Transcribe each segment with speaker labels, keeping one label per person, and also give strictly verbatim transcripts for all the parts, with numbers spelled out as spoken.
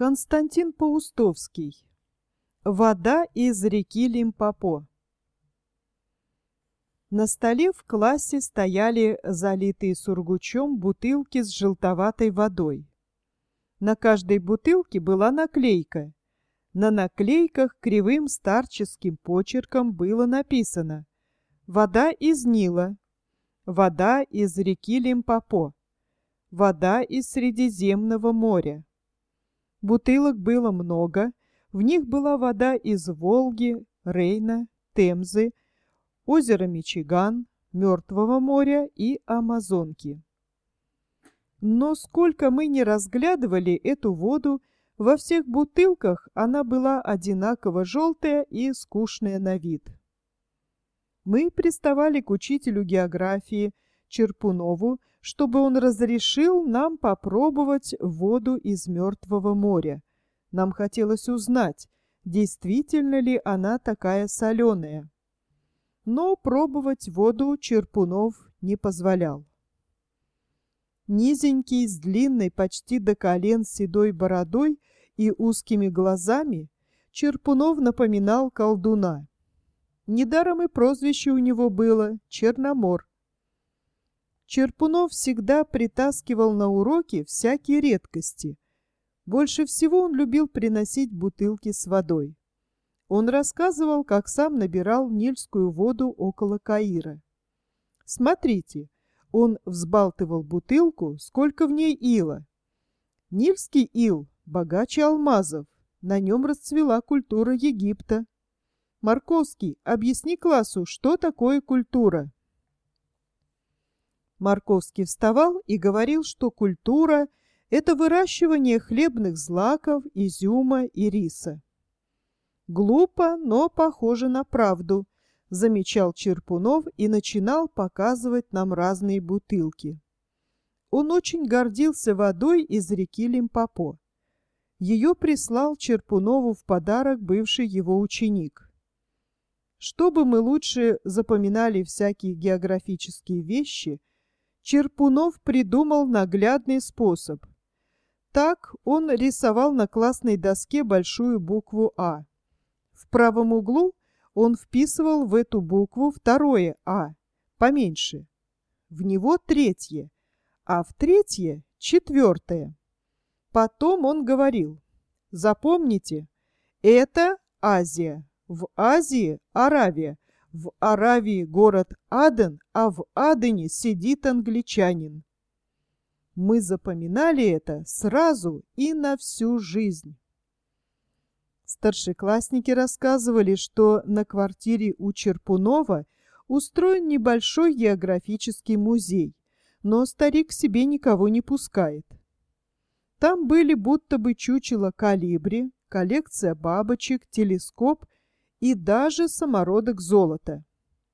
Speaker 1: Константин Паустовский. Вода из реки Лимпопо. На столе в классе стояли залитые сургучом бутылки с желтоватой водой. На каждой бутылке была наклейка. На наклейках кривым старческим почерком было написано: «Вода из Нила», «Вода из реки Лимпопо», «Вода из Средиземного моря». Бутылок было много, в них была вода из Волги, Рейна, Темзы, озера Мичиган, Мертвого моря и Амазонки. Но сколько мы ни разглядывали эту воду, во всех бутылках она была одинаково желтая и скучная на вид. Мы приставали к учителю географии Черпунову, чтобы он разрешил нам попробовать воду из Мертвого моря. Нам хотелось узнать, действительно ли она такая соленая. Но пробовать воду Черпунов не позволял. Низенький, с длинной почти до колен седой бородой и узкими глазами, Черпунов напоминал колдуна. Недаром и прозвище у него было Черномор. Черпунов всегда притаскивал на уроки всякие редкости. Больше всего он любил приносить бутылки с водой. Он рассказывал, как сам набирал нильскую воду около Каира. Смотрите, он взбалтывал бутылку, сколько в ней ила. Нильский ил богаче алмазов, на нем расцвела культура Египта. Марковский, объясни классу, что такое культура. Марковский вставал и говорил, что культура – это выращивание хлебных злаков, изюма и риса. «Глупо, но похоже на правду», – замечал Черпунов и начинал показывать нам разные бутылки. Он очень гордился водой из реки Лимпопо. Ее прислал Черпунову в подарок бывший его ученик. Чтобы мы лучше запоминали всякие географические вещи, Черпунов придумал наглядный способ. Так он рисовал на классной доске большую букву «А». В правом углу он вписывал в эту букву второе «А», поменьше. В него третье, а в третье четвертое. Потом он говорил: запомните, это Азия, в Азии Аравия, в Аравии город Аден, а в Адене сидит англичанин. Мы запоминали это сразу и на всю жизнь. Старшеклассники рассказывали, что на квартире у Черпунова устроен небольшой географический музей, но старик к себе никого не пускает. Там были будто бы чучело колибри, коллекция бабочек, телескоп и даже самородок золота.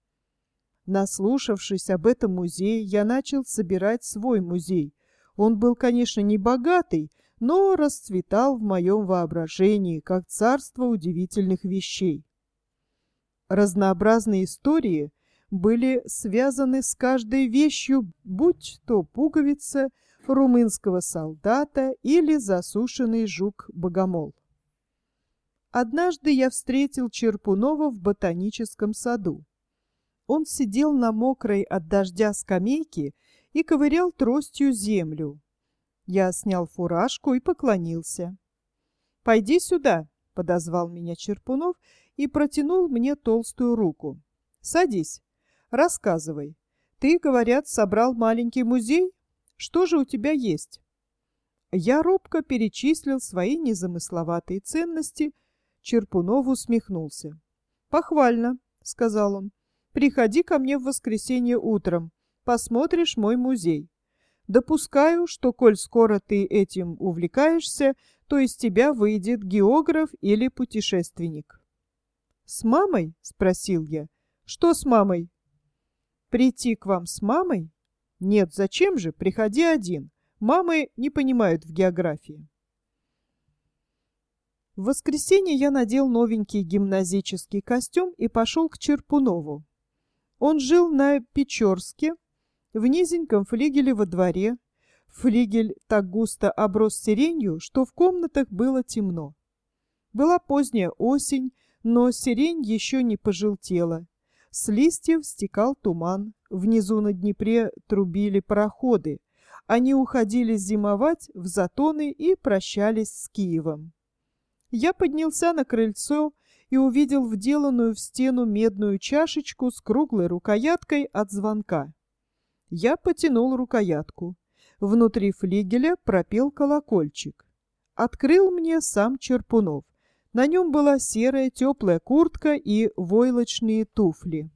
Speaker 1: Наслушавшись об этом музее, я начал собирать свой музей. Он был, конечно, не богатый, но расцветал в моем воображении, как царство удивительных вещей. Разнообразные истории были связаны с каждой вещью, будь то пуговица румынского солдата или засушенный жук-богомол. Однажды я встретил Черпунова в ботаническом саду. Он сидел на мокрой от дождя скамейке и ковырял тростью землю. Я снял фуражку и поклонился. «Пойди сюда», — подозвал меня Черпунов и протянул мне толстую руку. «Садись, рассказывай. Ты, говорят, собрал маленький музей? Что же у тебя есть?» Я робко перечислил свои незамысловатые ценности. Черпунов усмехнулся. «Похвально», — сказал он. «Приходи ко мне в воскресенье утром. Посмотришь мой музей. Допускаю, что, коль скоро ты этим увлекаешься, то из тебя выйдет географ или путешественник». «С мамой?» — спросил я. «Что с мамой?» «Прийти к вам с мамой? Нет, зачем же? Приходи один. Мамы не понимают в географии». В воскресенье я надел новенький гимназический костюм и пошел к Черпунову. Он жил на Печорске, в низеньком флигеле во дворе. Флигель так густо оброс сиренью, что в комнатах было темно. Была поздняя осень, но сирень еще не пожелтела. С листьев стекал туман, внизу на Днепре трубили пароходы. Они уходили зимовать в Затоны и прощались с Киевом. Я поднялся на крыльцо и увидел вделанную в стену медную чашечку с круглой рукояткой от звонка. Я потянул рукоятку. Внутри флигеля пропел колокольчик. Открыл мне сам Черпунов. На нем была серая теплая куртка и войлочные туфли.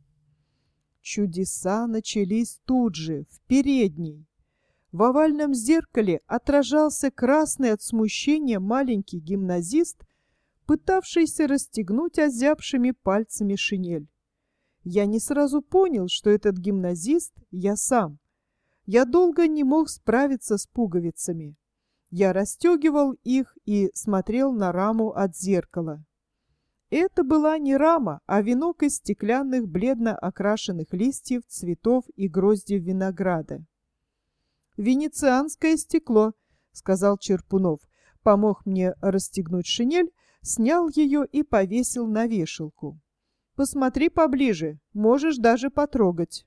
Speaker 1: Чудеса начались тут же, в передней. В овальном зеркале отражался красный от смущения маленький гимназист, пытавшийся расстегнуть озябшими пальцами шинель. Я не сразу понял, что этот гимназист я сам. Я долго не мог справиться с пуговицами. Я расстегивал их и смотрел на раму от зеркала. Это была не рама, а венок из стеклянных бледно окрашенных листьев, цветов и гроздьев винограда. «Венецианское стекло», — сказал Черпунов, помог мне расстегнуть шинель, снял ее и повесил на вешалку. «Посмотри поближе, можешь даже потрогать».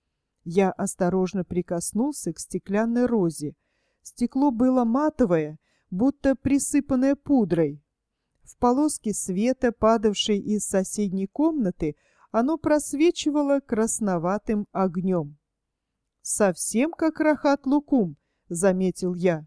Speaker 1: Я осторожно прикоснулся к стеклянной розе. Стекло было матовое, будто присыпанное пудрой. В полоске света, падавшей из соседней комнаты, оно просвечивало красноватым огнем. «Совсем как Рахат Лукум», — заметил я.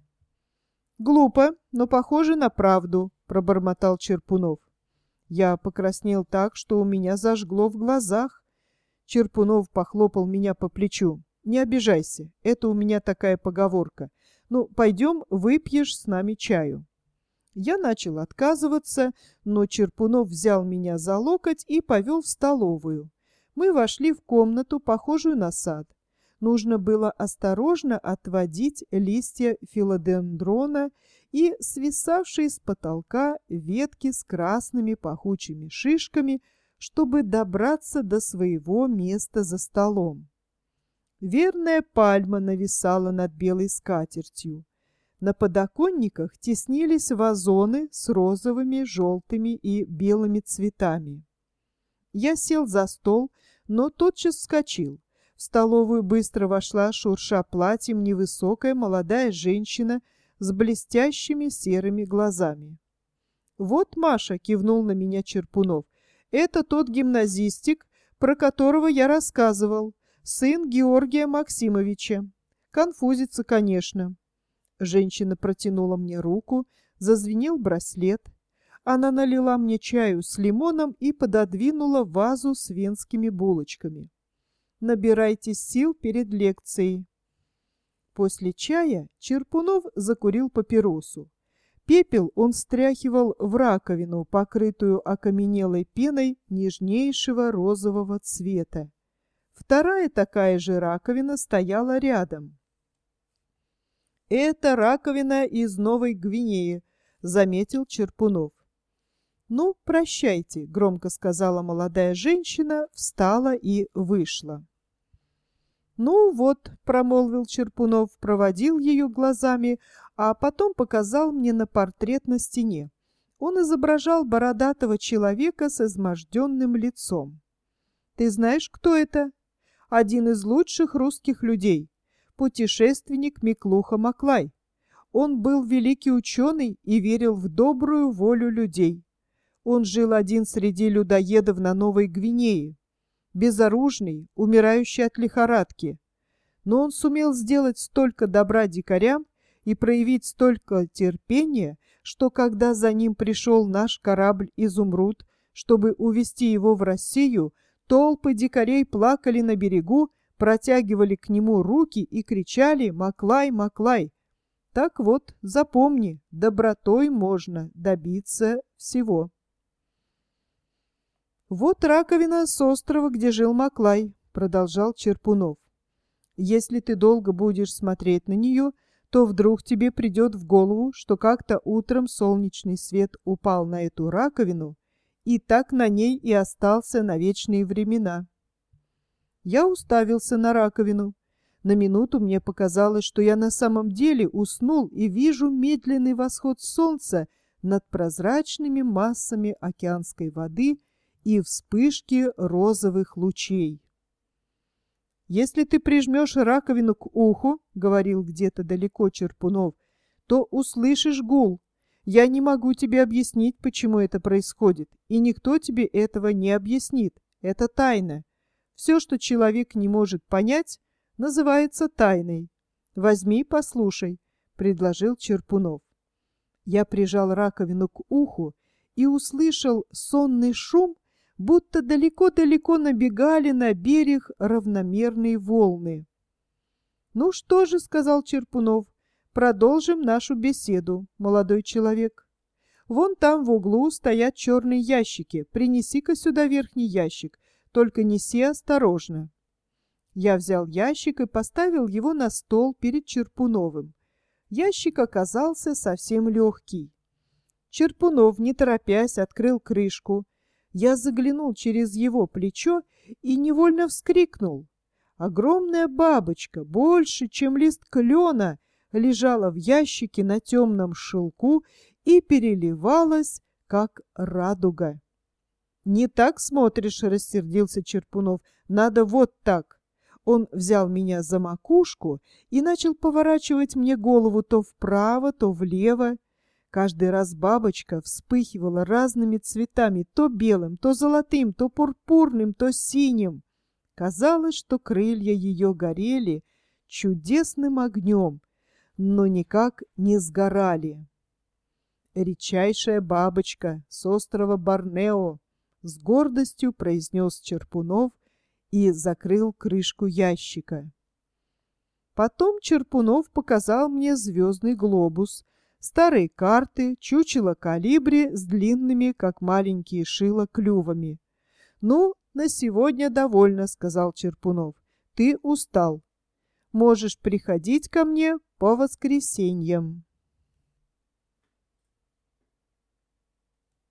Speaker 1: «Глупо, но похоже на правду», — пробормотал Черпунов. Я покраснел так, что у меня зажгло в глазах. Черпунов похлопал меня по плечу. «Не обижайся, это у меня такая поговорка. Ну, пойдем, выпьешь с нами чаю». Я начал отказываться, но Черпунов взял меня за локоть и повел в столовую. Мы вошли в комнату, похожую на сад. Нужно было осторожно отводить листья филодендрона и свисавшие с потолка ветки с красными пахучими шишками, чтобы добраться до своего места за столом. Верная пальма нависала над белой скатертью. На подоконниках теснились вазоны с розовыми, желтыми и белыми цветами. Я сел за стол, но тотчас вскочил. В столовую быстро вошла, шурша платьем, невысокая молодая женщина с блестящими серыми глазами. «Вот, Маша», — кивнул на меня Черпунов, — «это тот гимназистик, про которого я рассказывал, сын Георгия Максимовича. Конфузится, конечно». Женщина протянула мне руку, зазвенел браслет. Она налила мне чаю с лимоном и пододвинула вазу с венскими булочками. «Набирайтесь сил перед лекцией». После чая Черпунов закурил папиросу. Пепел он стряхивал в раковину, покрытую окаменелой пеной нежнейшего розового цвета. Вторая такая же раковина стояла рядом. «Это раковина из Новой Гвинеи», — заметил Черпунов. «Ну, прощайте», — громко сказала молодая женщина, встала и вышла. «Ну вот», — промолвил Черпунов, проводил ее глазами, а потом показал мне на портрет на стене. Он изображал бородатого человека с изможденным лицом. «Ты знаешь, кто это? Один из лучших русских людей, путешественник Миклуха Маклай. Он был великий ученый и верил в добрую волю людей. Он жил один среди людоедов на Новой Гвинее, безоружный, умирающий от лихорадки. Но он сумел сделать столько добра дикарям и проявить столько терпения, что когда за ним пришел наш корабль «Изумруд», чтобы увезти его в Россию, толпы дикарей плакали на берегу, протягивали к нему руки и кричали «Маклай, Маклай!». Так вот, запомни, добротой можно добиться всего. «Вот раковина с острова, где жил Маклай», — продолжал Черпунов. «Если ты долго будешь смотреть на нее, то вдруг тебе придет в голову, что как-то утром солнечный свет упал на эту раковину, и так на ней и остался на вечные времена». Я уставился на раковину. На минуту мне показалось, что я на самом деле уснул и вижу медленный восход солнца над прозрачными массами океанской воды и вспышки розовых лучей. «Если ты прижмешь раковину к уху, — говорил где-то далеко Черпунов, — то услышишь гул. Я не могу тебе объяснить, почему это происходит, и никто тебе этого не объяснит. Это тайна. Все, что человек не может понять, называется тайной. Возьми, послушай, — предложил Черпунов. Я прижал раковину к уху и услышал сонный шум, будто далеко-далеко набегали на берег равномерные волны. «Ну что же, — сказал Черпунов, — продолжим нашу беседу, молодой человек. Вон там в углу стоят черные ящики. Принеси-ка сюда верхний ящик, только неси осторожно». Я взял ящик и поставил его на стол перед Черпуновым. Ящик оказался совсем легкий. Черпунов, не торопясь, открыл крышку. Я заглянул через его плечо и невольно вскрикнул. Огромная бабочка, больше, чем лист клена, лежала в ящике на темном шелку и переливалась, как радуга. «Не так смотришь, — рассердился Черпунов, — надо вот так». Он взял меня за макушку и начал поворачивать мне голову то вправо, то влево. Каждый раз бабочка вспыхивала разными цветами, то белым, то золотым, то пурпурным, то синим. Казалось, что крылья ее горели чудесным огнем, но никак не сгорали. «Редчайшая бабочка с острова Борнео», — с гордостью произнес Черпунов и закрыл крышку ящика. Потом Черпунов показал мне звездный глобус, старые карты, чучело колибри с длинными, как маленькие шила, клювами. «Ну, на сегодня довольно, — сказал Черпунов. — Ты устал. Можешь приходить ко мне по воскресеньям».